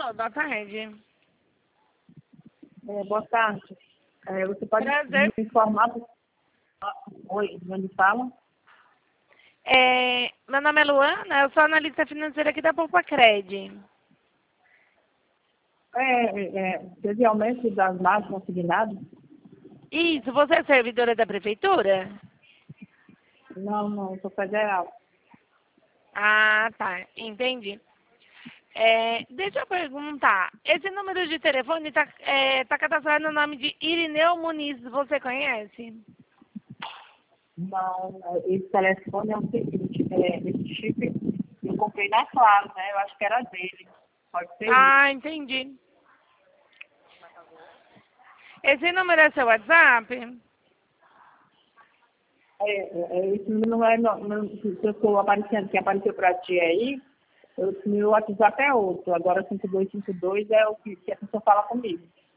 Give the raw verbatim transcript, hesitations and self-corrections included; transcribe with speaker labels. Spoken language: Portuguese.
Speaker 1: Alô, boa tarde.
Speaker 2: É, boa tarde. É, você pode
Speaker 1: Prazer.
Speaker 2: me informar? Oi, onde fala?
Speaker 1: É, meu nome é Luana, eu sou analista financeira aqui da Poupa Cred.
Speaker 2: É, é, teve aumento das margens consignadas?
Speaker 1: Isso, você é servidora da prefeitura?
Speaker 2: Não, não, sou federal.
Speaker 1: Ah, tá, entendi. É, deixa eu perguntar, esse número de telefone está é, tá cadastrado no nome de Irineu Muniz, você conhece?
Speaker 2: Não, esse telefone é o seguinte, é, esse chip eu comprei na Claro, né? Eu acho que era dele. Pode ser isso.
Speaker 1: Ah, entendi. Esse número é seu WhatsApp?
Speaker 2: É, é, é, esse número não é, não, não, que eu estou aparecendo, que apareceu para ti aí, o meu WhatsApp é outro. Agora cinco dois cinco dois é o que, que a pessoa fala comigo.